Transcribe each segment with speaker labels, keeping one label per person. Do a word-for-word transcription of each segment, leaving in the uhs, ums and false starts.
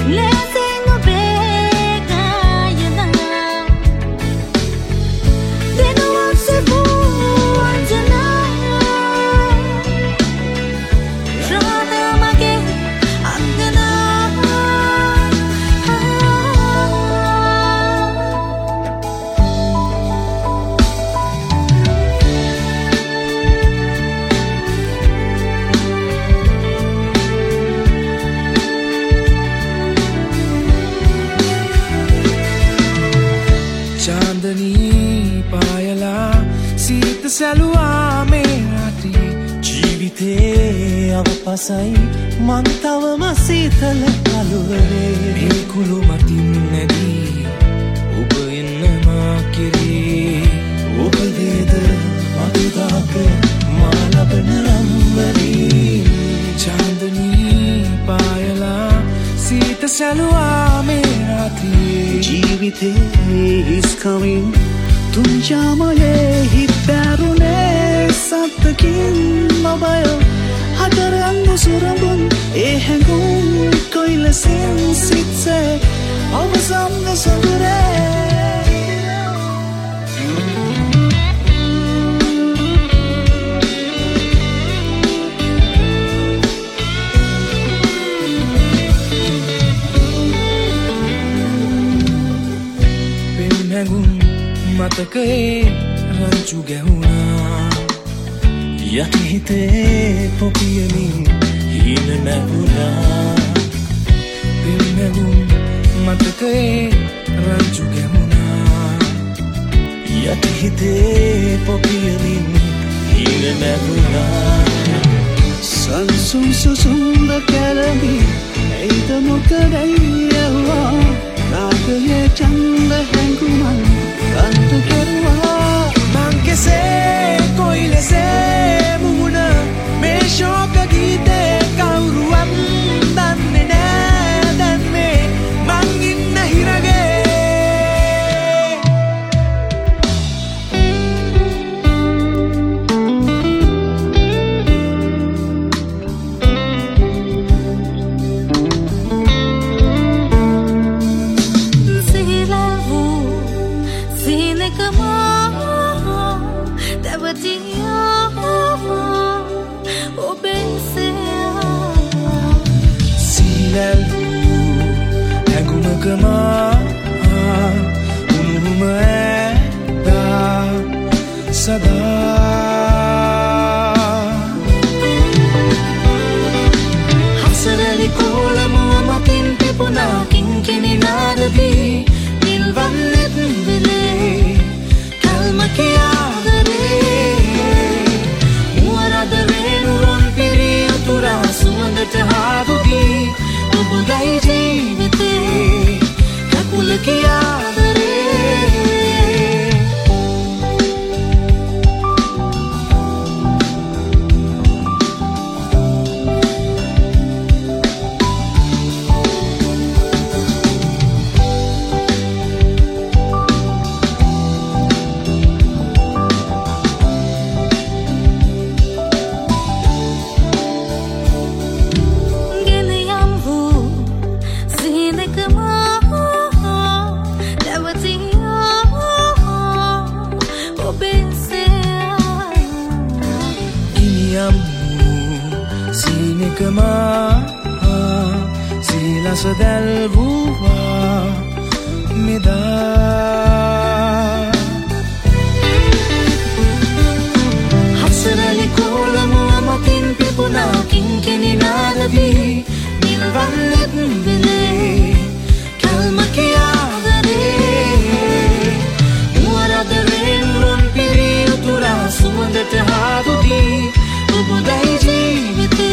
Speaker 1: අවපසයි මන් තවම සීතල කළුවරේ මේ කුළු මතින් නැදී ඔබ එන්න මා කෙරේ ඔබ වේද මధుදාක මා ලබන රම්වරේ චාන්දනී පායලා සීත සැලුවා මේ රාත්‍රියේ ජීවිතේ is coming තුන් ජාමයේ හිපැරුනේ සත්තකින් නොබය Hadaran musurabun ehengum koile sen sitse avasam nasagure Penhengum matake ranchu gehuna යටි හිතේ පොපියමින් හීන නැවුණා පිරිනැගුම් මතකයේ රංචු ගැමුණා යටි හිතේ පොපියමින් හීන නැවුණා සංසුන් සුසුම්ද කැරමි එයිද මොකදයි යවුවා රාගයේ චන්ද හැඟුමන් කන්තු කෙරුවා මං කෙසේ කොයිලසේ මුහුණ මේ ශෝක ගීතේ කවුරුවත් දන්නේ නෑ දැන් මේ මං ඉන්න හිරගේ Kama umumeda sada hasarali kolamu matin pipuna kinkini nadati nilvannet bile kalma kiyadare muaradare nuron piri atura sumandat hadudi ubudai jeevite किया Kama sila sa dalbuwa mida Hasarali kolamu amatin pipuna kinkini nadabi nilvannet bile kalma kiyadare muaradare nuron piri utura sumandat hadudi ubudai jeevite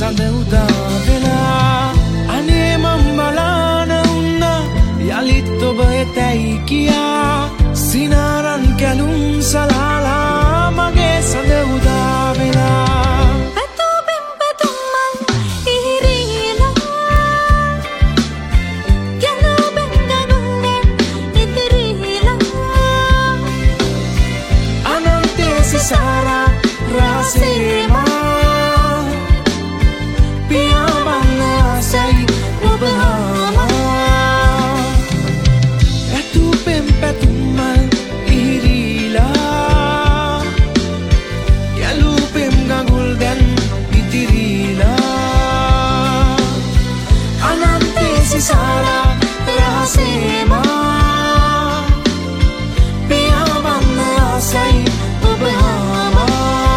Speaker 1: සඳ උදා වෙලා අනේ මම බලන උන්න යලිත් ඔබ එතැයි කියා සිනාරන් කැලුම් සලාලා මගේ සඳ උදා වෙලා
Speaker 2: පැතුම් පැතුම් මල් ඉහිරිලා ගැලුම් ගඟුල්ෙන් ඉදිරිලා
Speaker 1: අනන්තයේ සිසාරා රාසේමා පියාඹන්න ආසයි ඔබ හාමා පැතුම් පැතුම් මල් ඉහිරිලා ගැලුම් ගඟුල් දැන් ඉදිරිලා අනන්තයේ සිසාරා රාසේමා පියාඹන්න ආසයි ඔබ හාමා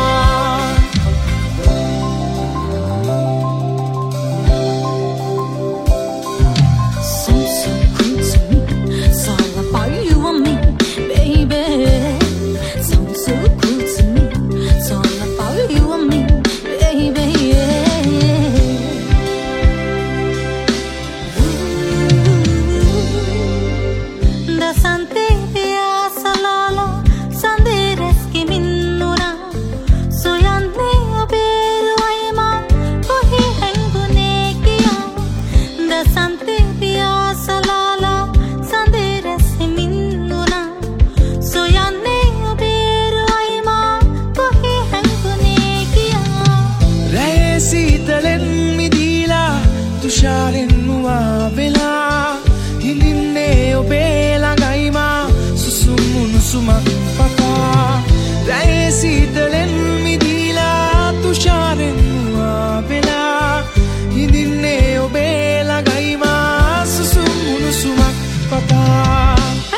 Speaker 1: තුෂාරෙන් මුවා වෙලා හිඳින්නේ ඔබේ ළඟයිමා සුසුම් මුනුසුමක් පතා රැයේ සීතලෙන් මිදීලා තුෂාරෙන් මුවා වෙලා හිඳින්නේ ඔබේ ළඟයිමා සුසුම් මුනුසුමක් පතා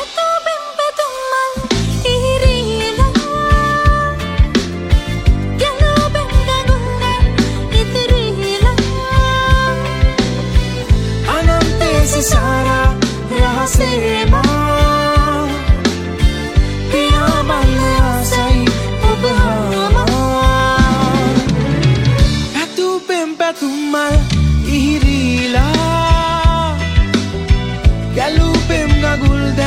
Speaker 1: Sara Rahasema Piyaban asai obhama Patu pem patu mal ihirila Galu pem nagul